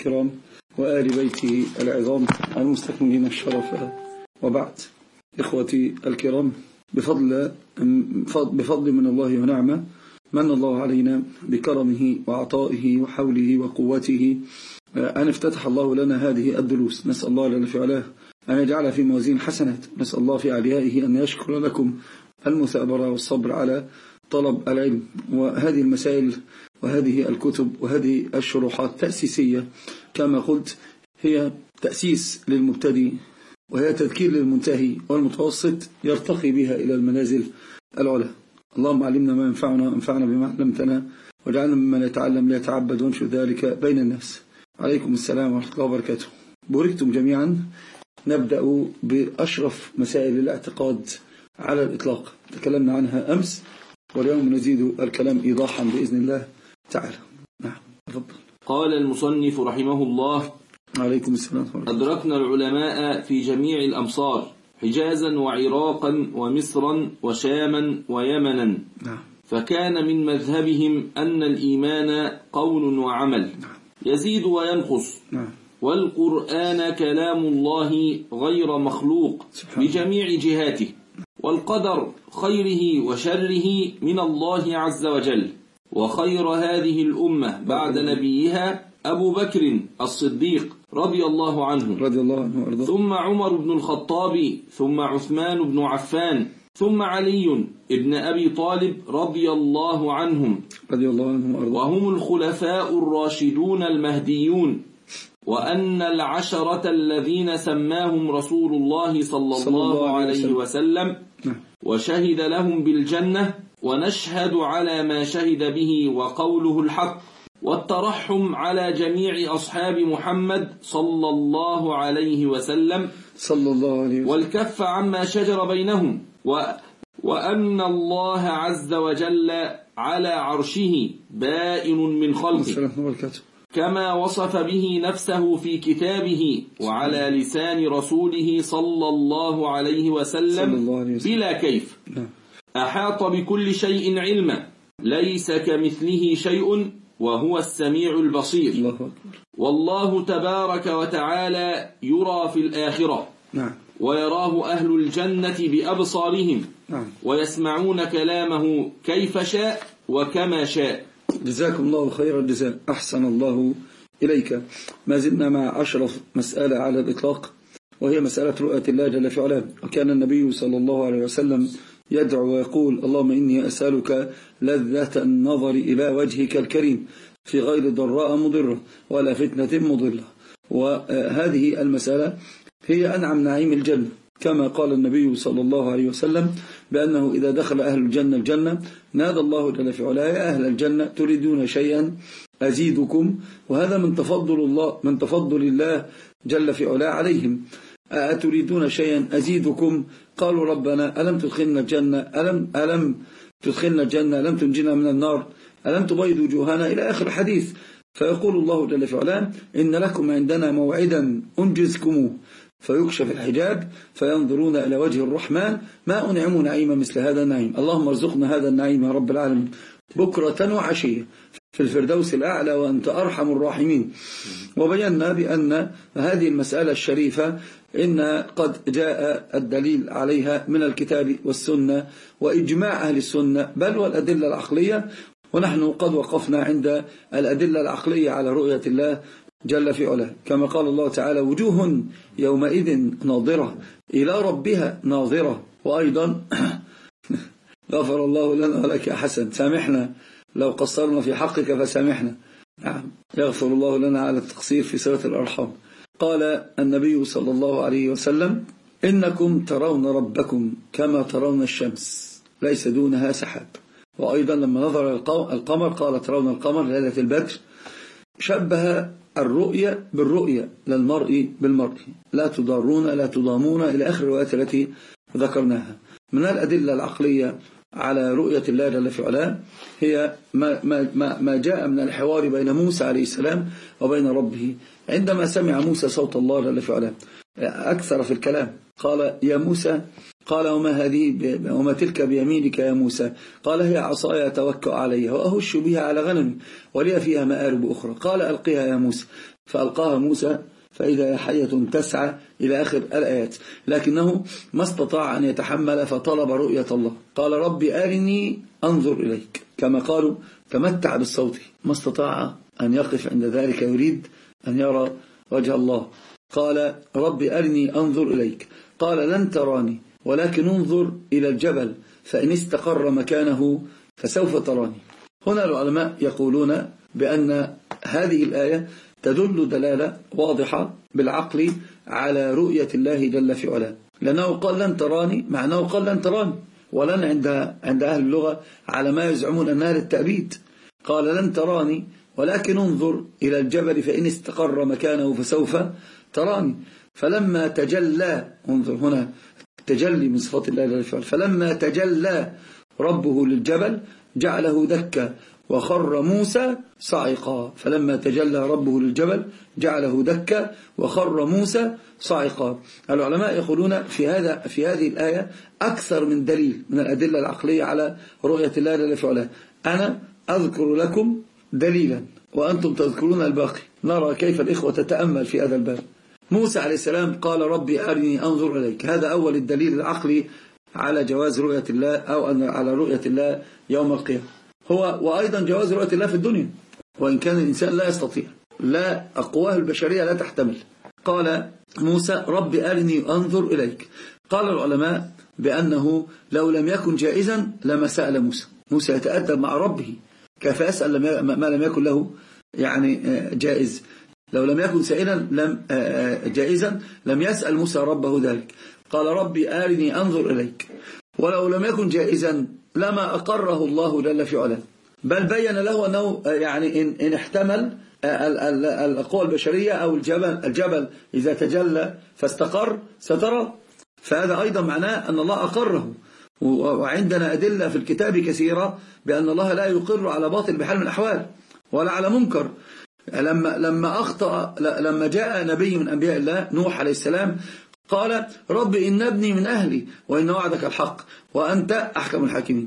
الكرام وآل بيته العظام المستكملين الشرف، وبعد. إخوتي الكرام، بفضل من الله ونعمة من الله علينا بكرمه وعطائه وحوله وقوته أن افتتح الله لنا هذه الدروس. نسأل الله جل في علاه أن يجعل في موازين حسنات. نسأل الله في عليائه أن يشكر لكم المثابرة والصبر على طلب العلم. وهذه المسائل وهذه الكتب وهذه الشروحات تأسيسية كما قلت، هي تأسيس للمبتدئ وهي تذكير للمنتهي والمتوسط يرتقي بها إلى المنازل العلى. اللهم علمنا ما ينفعنا وانفعنا بما علمتنا، واجعلنا ممن يتعلم ليتعبد وانشر ذلك بين الناس. عليكم السلام ورحمة الله وبركاته. بوركتم جميعا. نبدأ بأشرف مسائل الاعتقاد على الإطلاق، تكلمنا عنها أمس، واليوم نزيد الكلام إيضاحا بإذن الله تعالى. نعم، تفضل. قال المصنف رحمه الله: عليكم السلام. أدركنا العلماء في جميع الأمصار، حجازا وعراقا ومصرا وشاما ويمنا. نعم. فكان من مذهبهم أن الإيمان قول وعمل، يزيد وينقص. نعم. والقرآن كلام الله غير مخلوق بجميع جهاته، والقدر خيره وشره من الله عز وجل. وخير هذه الأمة بعد نبيها أبو بكر الصديق رضي الله عنه، ثم عمر بن الخطاب، ثم عثمان بن عفان، ثم علي ابن أبي طالب رضي الله عنهم، وهم الخلفاء الراشدون المهديون. وأن العشرة الذين سماهم رسول الله صلى الله عليه وسلم وشهد لهم بالجنة، ونشهد على ما شهد به وقوله الحق. والترحم على جميع أصحاب محمد صلى الله عليه وسلم والكف عما شجر بينهم. وأن الله عز وجل على عرشه بائن من خلقه، كما وصف به نفسه في كتابه وعلى لسان رسوله صلى الله عليه وسلم بلا كيف. أحاط بكل شيء علما، ليس كمثله شيء وهو السميع البصير. والله تبارك وتعالى يرى في الآخرة، ويراه أهل الجنة بأبصارهم، ويسمعون كلامه كيف شاء وكما شاء. جزاكم الله خير الجزاء، أحسن الله إليك. ما زلنا مع أشرف مسألة على الإطلاق، وهي مسألة رؤية الله جل في علاه. وكان النبي صلى الله عليه وسلم يدعو ويقول: اللهم إني أسألك لذة النظر إلى وجهك الكريم في غير ضراء مضرة ولا فتنة مضلة. وهذه المسألة هي أنعم نعيم الجنة، كما قال النبي صلى الله عليه وسلم بأنه إذا دخل أهل الجنة نادى الله جل في علاه: يا أهل الجنة تريدون شيئا أزيدكم. وهذا من تفضل الله جل في علاه عليهم. أتريدون شيئا أزيدكم؟ قالوا: ربنا ألم تدخلنا الجنة، ألم تدخلنا الجنة، ألم تنجنا من النار، ألم تبيض وجوهنا، إلى آخر الحديث. فيقول الله جل في علاه: إن لكم عندنا موعدا أنجزكموه. فيكشف الحجاب فينظرون إلى وجه الرحمن ما أنعموا نعيما مثل هذا النعيم. اللهم ارزقنا هذا النعيم يا رب العالمين بكرة وعشية في الفردوس الأعلى، وأنت أرحم الراحمين. وبينا بأن هذه المسألة الشريفة إن قد جاء الدليل عليها من الكتاب والسنة وإجماع أهل السنة، بل والأدلة العقلية. ونحن قد وقفنا عند الأدلة العقلية على رؤية الله جل في علاه، كما قال الله تعالى: وجوه يومئذ ناظرة إلى ربها ناظرة. وأيضا غفر الله لنا ولك حسن، سامحنا لو قصرنا في حقك فسامحنا. يغفر الله لنا على التقصير في صلة الأرحام. قال النبي صلى الله عليه وسلم: إنكم ترون ربكم كما ترون الشمس ليس دونها سحاب. وأيضا لما نظر القمر قال: ترون القمر ليلة البدر. شبه الرؤية بالرؤية، للمرء بالمرء، لا تضارون لا تضامون، إلى آخر الروايات التي ذكرناها. من الأدلة العقلية على رؤية الله جل في علاه هي ما جاء من الحوار بين موسى عليه السلام وبين ربه، عندما سمع موسى صوت الله جل في علاه أكثر في الكلام. قال: يا موسى، قال: وما تلك بيمينك يا موسى؟ قال: هي عصاي أتوكأ عليها وأهش بها على غنمي ولي فيها مآرب أخرى. قال: ألقها يا موسى. فألقاها موسى فإذا حية تسعى إلى آخر الآيات، لكنه ما استطاع أن يتحمل فطلب رؤية الله. قال ربي أرني أنظر إليك، كما قالوا تمتع بالصوت، ما استطاع أن يقف عند ذلك، يريد أن يرى وجه الله. قال ربي أرني أنظر إليك، قال لن تراني ولكن انظر إلى الجبل فإن استقر مكانه فسوف تراني. هنا العلماء يقولون بأن هذه الآية تدل دلالة واضحة بالعقل على رؤية الله جل في علاه، لأنه قال لن تراني، معناه قال لن تراني، ولن عند أهل اللغة على ما يزعمون أنها للتأبيد. قال لن تراني ولكن انظر إلى الجبل فإن استقر مكانه فسوف تراني. فلما تجلى، انظر هنا التجلي من صفات الله جل في علاه، فلما تجلى ربه للجبل جعله دكا وخر موسى صعقا. فلما تجلى ربه للجبل جعله دكا وخر موسى صعقا. العلماء يقولون في هذه الآية أكثر من دليل من الأدلة العقلية على رؤية الله جل في علاه. أنا أذكر لكم دليلا وأنتم تذكرون الباقي، نرى كيف الإخوة تتأمل في هذا الباب. موسى عليه السلام قال ربي أرني أنظر إليك، هذا أول الدليل العقلي على جواز رؤية الله أو على رؤية الله يوم القيامة، هو وأيضا جواز رؤية الله في الدنيا، وإن كان الإنسان لا يستطيع، لا أقواه البشرية لا تحتمل. قال موسى ربي أرني أنظر إليك. قال العلماء بأنه لو لم يكن جائزا لما سأل موسى يتأدب مع ربه، كيف يسأل ما لم يكن له يعني جائز. لو لم يكن سائلا جائزا لم يسأل موسى ربه ذلك. قال ربي أرني أنظر إليك. ولو لم يكن جائزا لما أقره الله جل في علاه، بل بين له أنه يعني إن احتمل القوى البشرية أو الجبل إذا تجلى فاستقر سترى. فهذا أيضا معناه أن الله أقره، وعندنا أدلة في الكتاب كثيرة بأن الله لا يقر على باطل بحال من الأحوال ولا على منكر. لما أخطأ، لما جاء نبي من أنبياء الله نوح عليه السلام قال رب إن ابني من أهلي وإن وعدك الحق وأنت أحكم الحاكمين.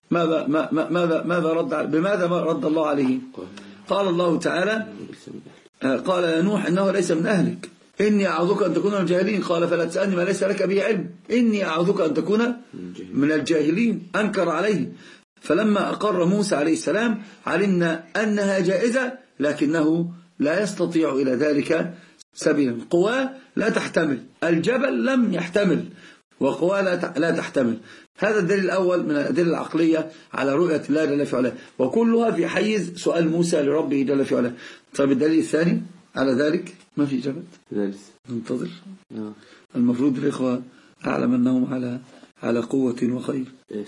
بماذا رد الله عليه؟ قال الله تعالى قال يا نوح إنه ليس من أهلك إني أعوذك أن تكون من الجاهلين. قال فلا تسألني ما ليس لك به علم إني أعوذك أن تكون من الجاهلين. أنكر عليه. فلما أقر موسى عليه السلام علمنا أنها جائزة، لكنه لا يستطيع إلى ذلك سبيلا. قواه لا تحتمل، الجبل لم يحتمل وقواه لا تحتمل. هذا الدليل الأول من الأدلة العقلية على رؤية الله جل في علاه، وكلها في حيز سؤال موسى لربه جل في علاه. طيب الدليل الثاني على ذلك ما في إجابة، ننتظر. المفروض الإخوة أعلم أنهم على قوة وخير.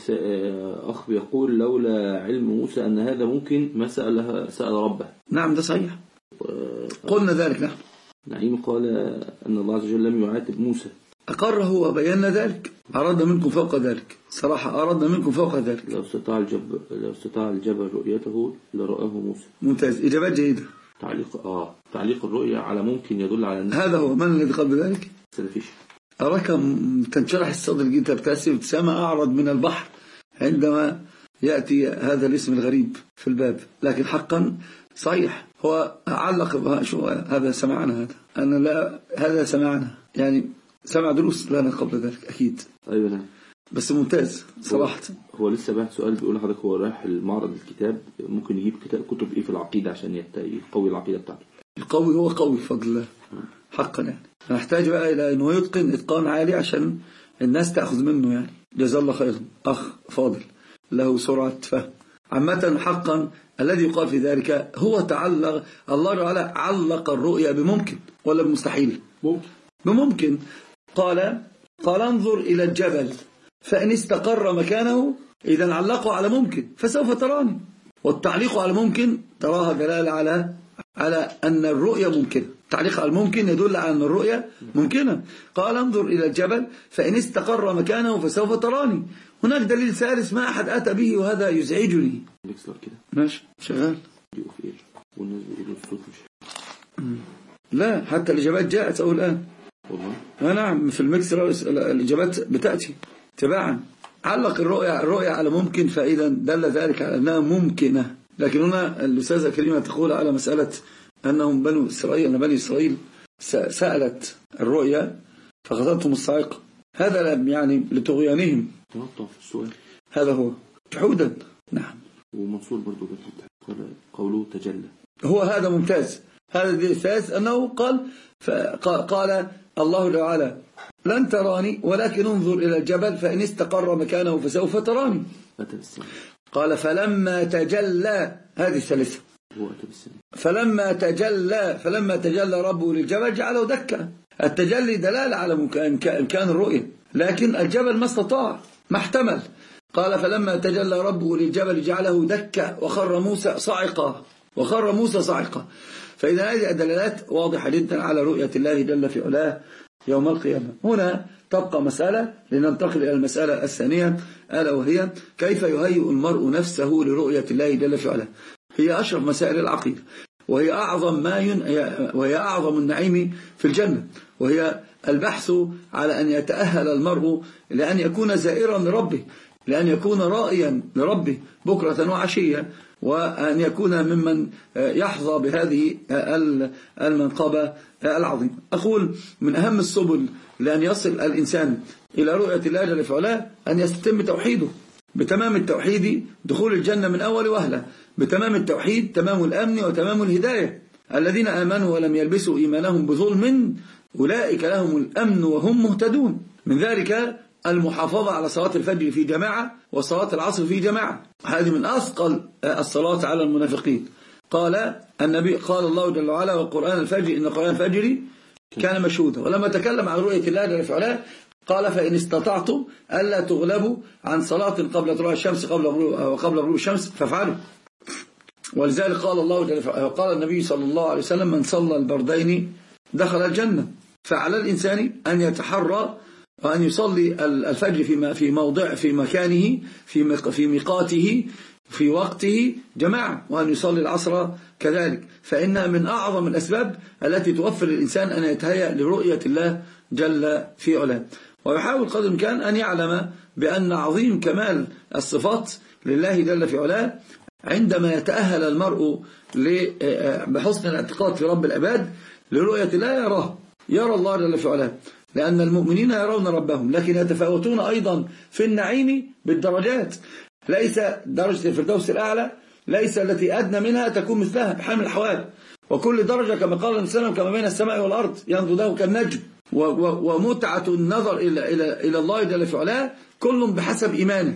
أخ يقول لولا علم موسى أن هذا ممكن ما سأل ربه. نعم ده صحيح، قلنا ذلك. نعم. نعيم قال أن الله عز وجل لم يعاتب موسى، أقره وبينا ذلك. أردنا منكم فوق ذلك، صراحة أردنا منكم فوق ذلك. لو استطاع الجبل رؤيته لرآه موسى. ممتاز، إجابات جيدة. تعليق الرؤية على ممكن يدل على أن هذا هو. من الذي قال بذلك؟ سلفيش. أراك تنشرح الصدر جدا، بتأسف ابتسامة أعرض من البحر عندما يأتي هذا الاسم الغريب في الباب، لكن حقا صحيح. هو علق شو هذا سمعنا، هذا سمعنا يعني سمع دروس لنا قبل ذلك أكيد. أيوة نعم. بس ممتاز صراحة. هو لسه بعد سؤال بيقول لحضرتك هو رايح المعرض الكتاب ممكن يجيب كتب إيه في العقيدة عشان يقوي العقيدة بتاعته. القوي هو قوي بفضل الله حقا، يعني نحتاج بقى إلى أنه يتقن إتقان عالي عشان الناس تأخذ منه. يعني جزا الله خيرا أخ فاضل له سرعة فهم. عامة حقا الذي يقال في ذلك هو تعلق الله تعالى علق الرؤيا بممكن ولا بمستحيل؟ بممكن. قال انظر إلى الجبل فإن استقر مكانه، إذا علقوا على ممكن فسوف تراني. والتعليق على ممكن تراها دلالة على أن الرؤيا ممكنة. التعليق على الممكن يدل على أن الرؤيا ممكنة. قال انظر إلى الجبل فإن استقر مكانه فسوف تراني. هناك دليل ثالث ما أحد أتى به وهذا يزعجني. ماشي شغال. والناس بيقولوا الصوت مش لا، حتى الإجابات جاءت أو الآن والله. نعم في المكسر الإجابات بتأتي تباعا. علق الرؤيا على ممكن، فإذا دل ذلك على أنها ممكنة. لكن هنا الأستاذة كريمة تقول على مسألة أنهم بني إسرائيل سألت الرؤيا فغطتهم الصاعقة. هذا يعني لطغيانهم. هذا هو جحودا. نعم. ومنصور برضو قوله تجلى. هو هذا ممتاز. هذا الثالث أنه قال الله تعالى لن تراني ولكن انظر إلى الجبل فإن استقر مكانه فسوف تراني. قال فلما تجلى، هذه الثالثة، فلما تجلى ربه للجبل جعله دكا. التجلي دلالة على إمكان الرؤية، لكن الجبل ما استطاع، ما احتمل. قال فلما تجلى ربه للجبل جعله دكا وخر موسى صاعقا. فإذا هذه الدلالات واضحة جدا على رؤية الله جل في علاه يوم القيامة. هنا تبقى مسألة لننتقل إلى المسألة الثانية، ألا وهي كيف يهيئ المرء نفسه لرؤية الله جل في علاه. هي أشرف مسائل العقيدة، وهي أعظم النعيم في الجنة، وهي البحث على أن يتأهل المرء لأن يكون زائرا لربه، لأن يكون رائيا لربه بكرة وعشية، وأن يكون ممن يحظى بهذه المنقبة العظيمة. أقول من أهم السبل لأن يصل الإنسان إلى رؤية الله جل في علاه أن يستتم توحيده بتمام التوحيد، دخول الجنة من أول وهلة بتمام التوحيد، تمام الأمن وتمام الهداية. الذين آمنوا ولم يلبسوا إيمانهم بظلم أولئك لهم الأمن وهم مهتدون. من ذلك المحافظة على صلاة الفجر في جماعة وصلاة العصر في جماعة، هذه من أثقل الصلاة على المنافقين. قال النبي، قال الله جل وعلا وقرآن الفجر إن قرآن الفجر كان مشهودا. ولما تكلم عن رؤية الله جل وعلا قال فإن استطعتم ألا تغلبوا عن صلاة قبل طلوع الشمس وقبل غروب الشمس فافعلوا. ولذلك قال الله جل وعلا، قال النبي صلى الله عليه وسلم من صلى البردين دخل الجنة. فعلى الإنسان أن يتحرى وأن يصلي الفجر في موضع، في مكانه، في ميقاته، في وقته جماعة، وأن يصلي العصر كذلك، فإنها من أعظم الأسباب التي توفر الإنسان أن يتهيأ لرؤية الله جل في علاه. ويحاول قدر الإمكان أن يعلم بأن عظيم كمال الصفات لله جل في علاه عندما يتأهل المرء بحسن الاعتقاد في رب العباد لرؤية الله، يرى الله جل في علاه، لأن المؤمنين يرون ربهم، لكن يتفاوتون أيضا في النعيم بالدرجات. ليس درجة الفردوس الأعلى ليس التي أدنى منها تكون مثلها بحال من الأحوال، وكل درجة كما قال الإنسان كما بين السماء والأرض ينظر له كالنجم. ومتعة النظر إلى الله جل في علاه كل بحسب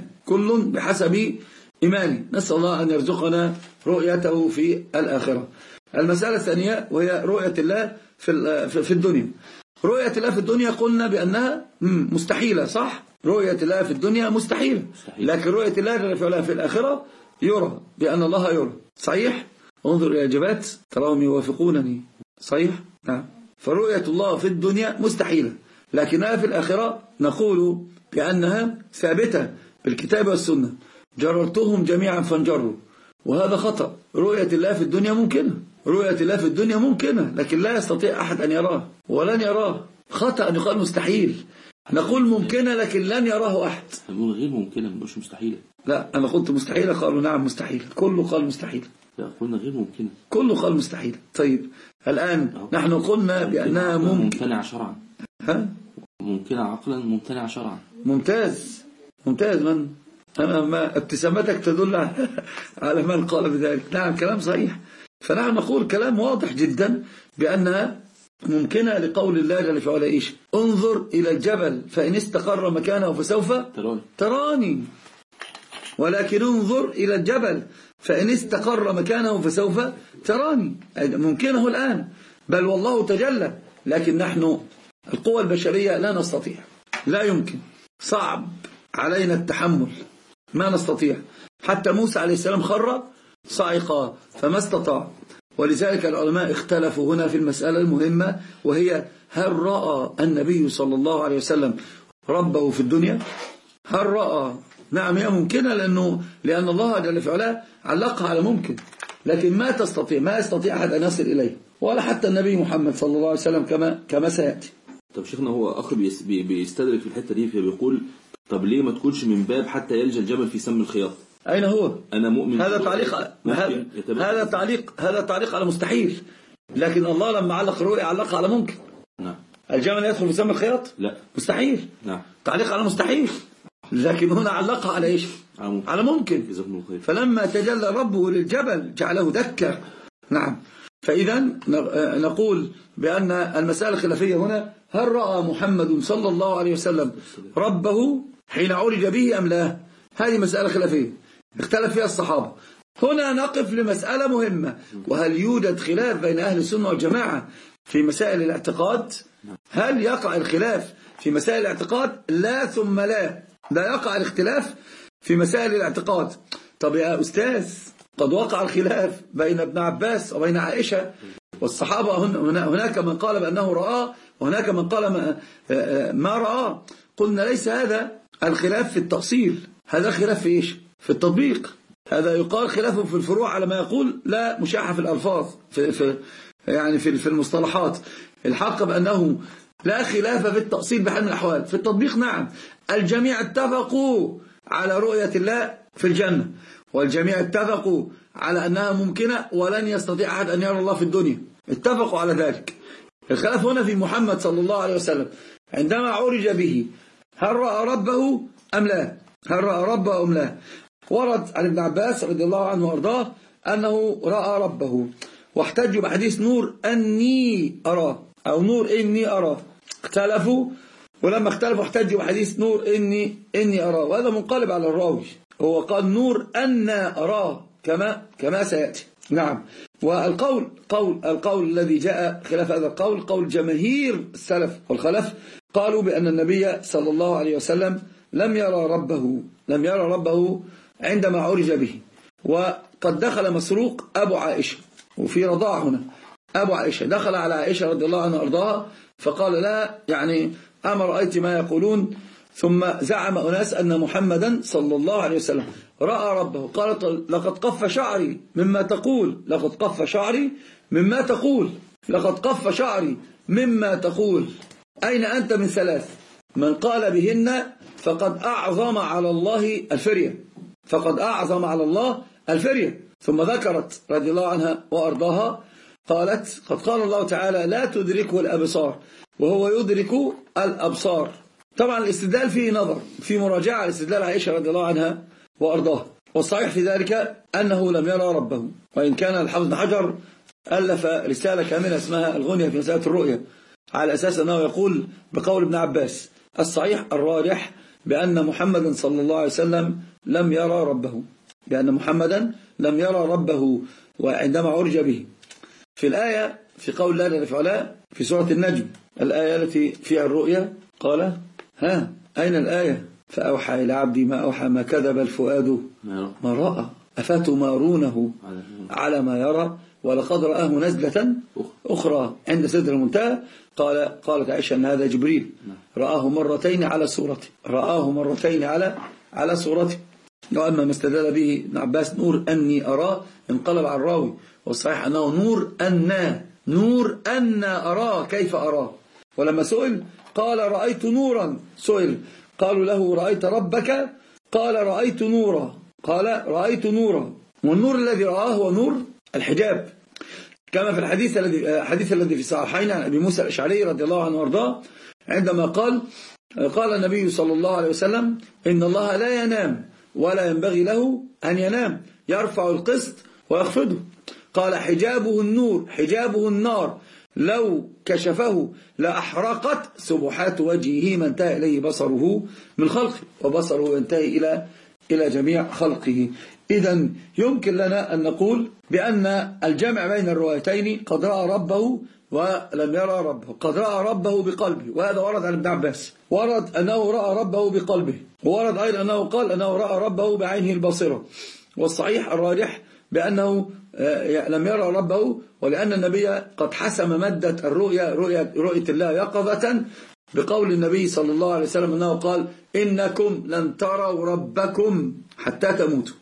إيمانه، نسأل الله أن يرزقنا رؤيته في الآخرة. المسألة الثانية وهي رؤية الله في الدنيا. رؤية الله في الدنيا قلنا بأنها مستحيلة، صح؟ رؤية الله في الدنيا مستحيلة، لكن رؤية الله جل في علاه في الآخرة يرى، بأن الله يرى. صحيح؟ انظر إلى الجبات تراهم يوافقونني. صحيح؟ نعم. فرؤية الله في الدنيا مستحيلة، لكنها في الآخرة نقول بأنها ثابتة بالكتاب والسنة. جررتهم جميعا فانجروا، وهذا خطأ. رؤية الله في الدنيا ممكنة، لكن لا يستطيع أحد أن يراه ولن يراه. خطأ أن يقال مستحيل، نقول ممكنة لكن لن يراه أحد. نقول غير ممكنة، مش مستحيلة. لا، أنا قلت مستحيلة، قالوا نعم مستحيلة، كله قال مستحيلة. لا، قلنا غير ممكنة، كله قال مستحيلة. طيب الآن نحن قلنا بأنها ممتنع شرعا. ممكنة عقلا، ممتنع شرعا. ممتاز. من أما ابتسامتك تدل على من قال بذلك. نعم كلام صحيح. فنحن نقول كلام واضح جدا بأنها ممكنة لقول الله جل في علاه إيش؟ انظر إلى الجبل فإن استقر مكانه فسوف تراني، ولكن انظر إلى الجبل فإن استقر مكانه فسوف تراني. ممكنه الآن، بل والله تجلى، لكن نحن القوى البشرية لا نستطيع، لا يمكن، صعب علينا التحمل، ما نستطيع. حتى موسى عليه السلام خر صاعقا فما استطاع. ولذلك العلماء اختلفوا هنا في المسألة المهمة، وهي هل رأى النبي صلى الله عليه وسلم ربه في الدنيا؟ هل رأى؟ نعم هي ممكنة، لأن الله جل في علاه علقها على ممكن، لكن ما يستطيع أحد أن يصل إليه، ولا حتى النبي محمد صلى الله عليه وسلم كما سيأتي. طب شيخنا، هو أخ بيستدرك في الحتة دي، فبيقول طب ليه ما تكونش من باب حتى يلجأ الجبل في سم الخياط؟ أين هو؟ أنا مؤمن. هذا تعليق على مستحيل. لكن الله لما علق الرؤية علقها على ممكن. نعم. الجمل يدخل في سم الخياط؟ لا، مستحيل. نعم. تعليق على مستحيل، لكن هنا علقها على إيش؟ على ممكن. فلما تجلى ربه للجبل جعله دكا. نعم. فإذا نقول بأن المسألة الخلافية هنا: هل رأى محمد صلى الله عليه وسلم ربه حين عرج به أم لا؟ هذه مسألة خلافية اختلف فيها الصحابة. هنا نقف لمسألة مهمة: وهل يوجد خلاف بين أهل السنة والجماعة في مسائل الاعتقاد؟ هل يقع الخلاف في مسائل الاعتقاد؟ لا ثم لا يقع الاختلاف في مسائل الاعتقاد. طب يا أستاذ، قد وقع الخلاف بين ابن عباس وبين عائشة والصحابة. هناك من قال بأنه رآه وهناك من قال ما رآه. قلنا ليس هذا الخلاف في التأصيل، هذا خلاف في إيش؟ في التطبيق. هذا يقال خلاف في الفروع على ما يقول، لا مشاحة في الألفاظ في المصطلحات. الحق بأنه لا خلاف في التأصيل بحال من الأحوال. في التطبيق نعم، الجميع اتفقوا على رؤية الله في الجنة، والجميع اتفقوا على أنها ممكنة ولن يستطيع أحد أن يرى الله في الدنيا، اتفقوا على ذلك. الخلاف هنا في محمد صلى الله عليه وسلم عندما عرج به، هل رأى ربه أم لا؟ هل رأى ربه أم لا؟ ورد عن ابن عباس رضي الله عنه وارضاه أنه رأى ربه، واحتجوا بحديث نور أني أراه أو نور إني أراه. اختلفوا، ولما اختلفوا احتجوا بحديث نور إني أراه، وهذا منقلب على الراوي، هو قال نور أنا أراه كما سيأتي. نعم. والقول الذي جاء خلاف هذا القول قول جماهير السلف والخلف، قالوا بأن النبي صلى الله عليه وسلم لم يرى ربه عندما عرج به. وقد دخل مسروق أبو عائشة، وفي رضاع هنا أبو عائشة، دخل على عائشة رضي الله عنها أرضاها فقال لا أما رأيت ما يقولون؟ ثم زعم أناس أن محمدا صلى الله عليه وسلم رأى ربه. قالت لقد قف شعري مما تقول، لقد قف شعري مما تقول. أين أنت من ثلاث؟ من قال بهن فقد أعظم على الله الفرية. ثم ذكرت رضي الله عنها وأرضاها قالت قد قال الله تعالى لا تدركه الأبصار وهو يدرك الأبصار. طبعا الاستدلال فيه نظر، في مراجعة الاستدلال عائشة رضي الله عنها وأرضاها، والصحيح في ذلك أنه لم يرى ربه. وإن كان الحافظ بن حجر ألف رسالة كاملة اسمها الغنية في مسألة الرؤية، على أساس أنه يقول بقول ابن عباس: الصحيح الراجح بأن محمدا صلى الله عليه وسلم لم يرى ربه، وعندما عرج به. في الآية في قول الله جل وعلا في سورة النجم، الآية التي فيها الرؤية، قال أين الآية؟ فأوحى إلى عبدي ما أوحى ما كذب الفؤاد ما رأى أفتمارونه على ما يرى ولقد رآه نزلة أخرى عند سدر المنتهى. قالت عائشة أن هذا جبريل رآه مرتين على صورته. وأما ما استدل به ابن عباس نور أني أراه انقلب على الراوي، والصحيح أنه نور أن أراه كيف أراه. ولما سئل قال رأيت نورا، سئل قالوا له رأيت ربك؟ قال رأيت نورا. والنور الذي رآه هو نور الحجاب، كما في الحديث الذي في الصحيحين عن أبي موسى الأشعري رضي الله عنه وارضاه، عندما قال النبي صلى الله عليه وسلم: إن الله لا ينام ولا ينبغي له أن ينام، يرفع القسط ويخفضه. قال حجابه النار لو كشفه لأحرقت سبحات وجهه ما انتهى إليه بصره من خلقه، وبصره ينتهي إلى جميع خلقه. إذن يمكن لنا أن نقول بأن الجمع بين الروايتين قد رأى ربه ولم يرى ربه، قد رأى ربه بقلبه، وهذا ورد عن ابن عباس، ورد أنه رأى ربه بقلبه، وورد أيضا أنه قال أنه رأى ربه بعينه البصيرة. والصحيح الراجح بأنه لم يرى ربه، ولأن النبي قد حسم مادة رؤية الله يقظة بقول النبي صلى الله عليه وسلم أنه قال: إنكم لن تروا ربكم حتى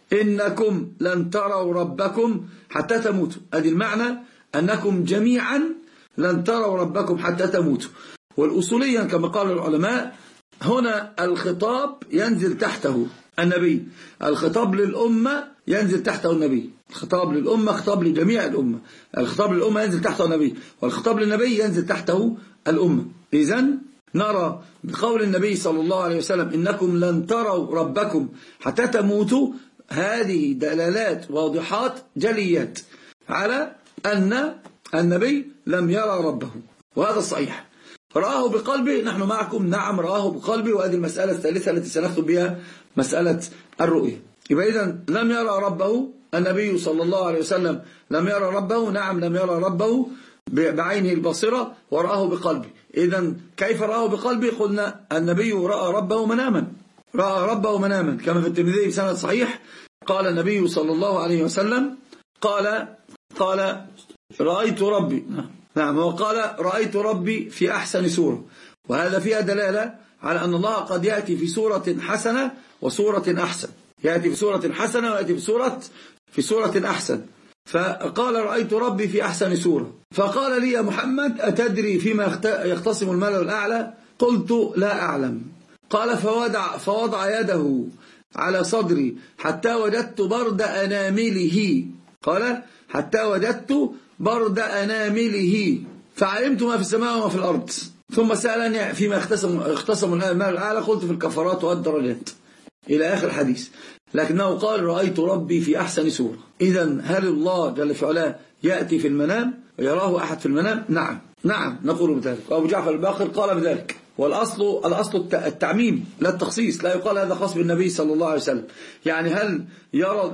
تموتوا. هذه المعنى أنكم جميعا لن تروا ربكم حتى تموتوا. والأصوليا كما قال العلماء هنا الخطاب ينزل تحته النبي. الخطاب للأمة ينزل تحته النبي. الخطاب للأمة خطاب لجميع الأمة. الخطاب للأمة ينزل تحته النبي، والخطاب للنبي ينزل تحته الأمة. إذن نرى بقول النبي صلى الله عليه وسلم إنكم لن تروا ربكم حتى تموتوا، هذه دلالات واضحات جليات على أن النبي لم يرى ربه، وهذا الصحيح. رآه بقلبه، نحن معكم، نعم رآه بقلبه، وهذه المسألة الثالثة التي سنختم بها مسألة الرؤية. يبقى إذن لم يرى ربه النبي صلى الله عليه وسلم، لم يرى ربه، نعم لم يرى ربه بعينه البصيرة، ورآه بقلبه. إذن كيف رآه بقلبه؟ قلنا النبي رأى ربه مناما، رأى ربه مناما كما في الترمذي بسند صحيح. قال النبي صلى الله عليه وسلم قال رأيت ربي، نعم وقال رأيت ربي في أحسن سورة، وهذا فيها دلالة على أن الله قد يأتي في سورة حسنة وسورة أحسن، يأتي في سورة حسنة ويأتي في سورة أحسن. فقال رأيت ربي في أحسن سورة، فقال لي يا محمد أتدري فيما يختصم الملأ الأعلى؟ قلت لا أعلم. قال فوضع يده على صدري حتى وجدت برد أنامله، قال حتى وجدت برد أنامله، فعلمت ما في السماء وما في الأرض. ثم سألني فيما اختصم الملأ الأعلى، قلت في الكفارات والدرجات، إلى آخر الحديث. لكنه قال رأيت ربي في أحسن سورة. إذن هل الله جل في علاه يأتي في المنام ويراه أحد في المنام؟ نعم نقول بذلك، وأبو جعفر الباقر قال بذلك. والأصل التعميم لا التخصيص، لا يقال هذا خاص بالنبي صلى الله عليه وسلم. يعني هل يرى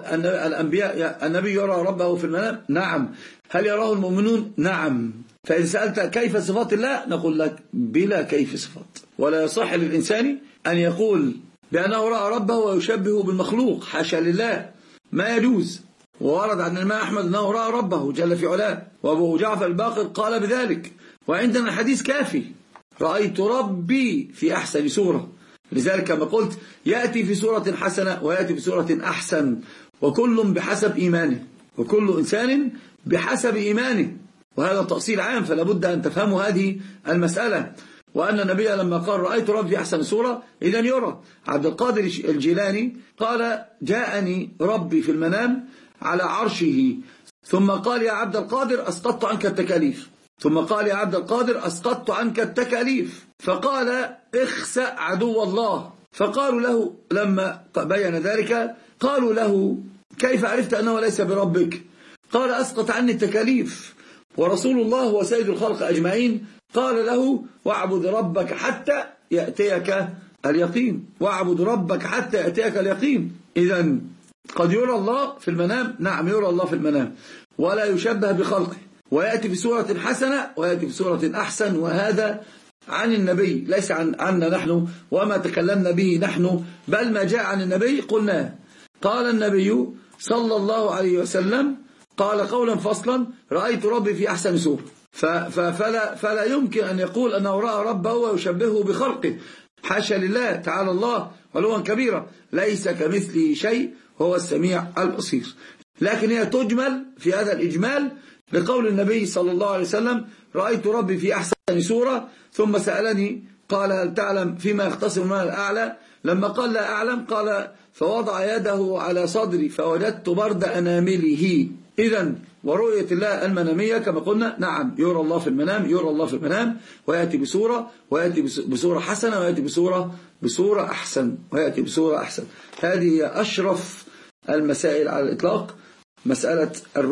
النبي يرى ربه في المنام؟ نعم. هل يراه المؤمنون؟ نعم. فإذا سألت كيف صفات الله، نقول لك بلا كيف صفات. ولا يصح للإنسان أن يقول بأنه رأى ربه ويشبهه بالمخلوق، حاشا لله، ما يجوز. وورد عن الإمام أحمد أنه رأى ربه جل في علاه، وأبو جعفر الباقر قال بذلك، وعندنا الحديث كافي، رأيت ربي في أحسن سورة. لذلك كما قلت يأتي في سورة حسنة ويأتي في سورة أحسن، وكل بحسب إيمانه، وكل إنسان بحسب إيمانه، وهذا تأصيل عام، فلا بد أن تفهموا هذه المسألة. وأن النبي لما قال رأيت ربي في أحسن سورة، إذن يرى. عبد القادر الجيلاني قال جاءني ربي في المنام على عرشه، ثم قال يا عبد القادر أسقطت عنك التكاليف، ثم قال يا عبد القادر أسقطت عنك التكاليف، فقال اخسأ عدو الله. فقالوا له لما بين ذلك، قالوا له كيف عرفت أنه ليس بربك؟ قال أسقط عني التكاليف، ورسول الله هو سيد الخلق أجمعين. قال له واعبد ربك حتى يأتيك اليقين، واعبد ربك حتى يأتيك اليقين. إذن قد يرى الله في المنام، نعم يرى الله في المنام، ولا يشبه بخلقه، ويأتي في سورة حسنة ويأتي في سورة أحسن، وهذا عن النبي ليس عنا نحن، وما تكلمنا به نحن، بل ما جاء عن النبي قلناه. قال النبي صلى الله عليه وسلم قال قولا فصلا رأيت ربي في أحسن سورة. فلا يمكن أن يقول أنه رأى ربه ويشبهه بخلقه، حاشا لله تعالى الله علوا كبيرا، ليس كمثله شيء، هو السميع البصير. لكن هي تجمل في هذا الإجمال لقول النبي صلى الله عليه وسلم رأيت ربي في أحسن سورة، ثم سألني قال هل تعلم فيما يختصم الملأ الأعلى؟ لما قال لا أعلم قال فوضع يده على صدري فوجدت برد أنامله. إذن ورؤية الله المنامية كما قلنا، نعم يرى الله في المنام، يرى الله في المنام، ويأتي بسورة، ويأتي بسورة حسنة، ويأتي بسورة أحسن، ويأتي بسورة أحسن. هذه هي أشرف المسائل على الإطلاق، مسألة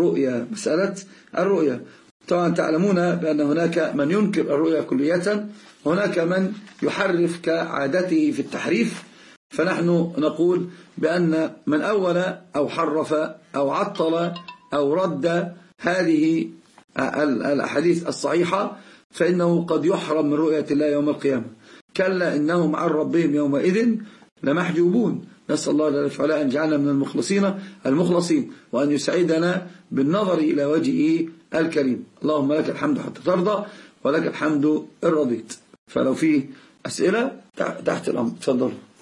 الرؤية. طبعا تعلمون بأن هناك من ينكر الرؤية كلية، وهناك من يحرف كعادته في التحريف. فنحن نقول بأن من أول أو حرف أو عطل أو رد هذه الأحاديث الصحيحة فإنه قد يحرم من رؤية الله يوم القيامة. كلا إنهم عن ربهم يومئذ لمحجوبون. نسأل الله جل وعلا أن يجعلنا من المخلصين وأن يسعدنا بالنظر إلى وجهه الكريم. اللهم لك الحمد حتى ترضى ولك الحمد إن رضيت. فلو فيه أسئلة تحت الأمر تفضلوا.